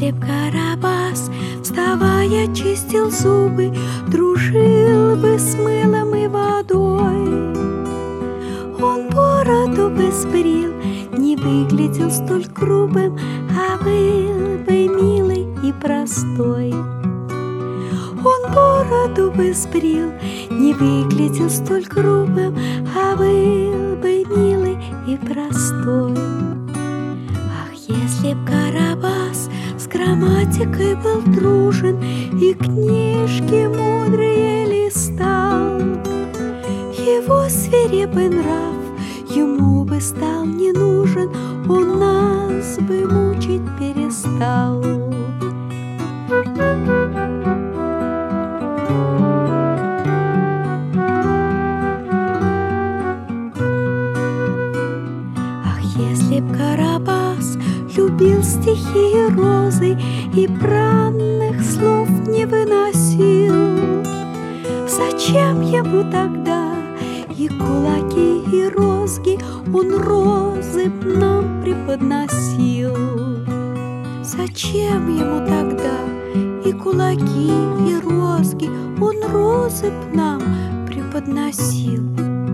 если б Карабас, вставая, чистил зубы, дружил бы с мылом и водой, он бороду бы сбрил, не выглядел столь грубым, а был бы милый и простой. Он бороду бы сбрил, не выглядел столь грубым, а был бы милый и простой. Ах, если б Карабас с грамматикой был дружен и книжки мудрые листал, его свирепый нрав ему бы стал не нужен, он нас бы мучить перестал. Ах, если б Карабас любил стихи и розы и бранных слов не выносил, зачем ему тогда и кулаки, и розги, он розы б нам преподносил? Зачем ему тогда и кулаки, и розги, он розы б нам преподносил?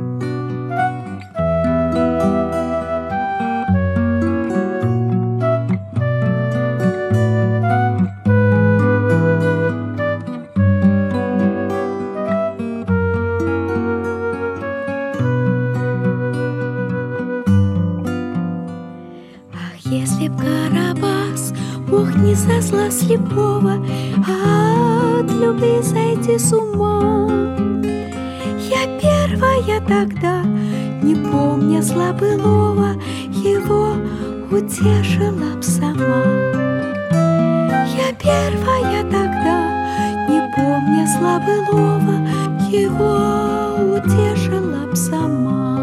Если б Карабас мог не со зла слепого, а от любви сойти с ума, я первая тогда, не помня зла былого, его утешила б сама. Я первая тогда, не помня зла былого, его утешила б сама.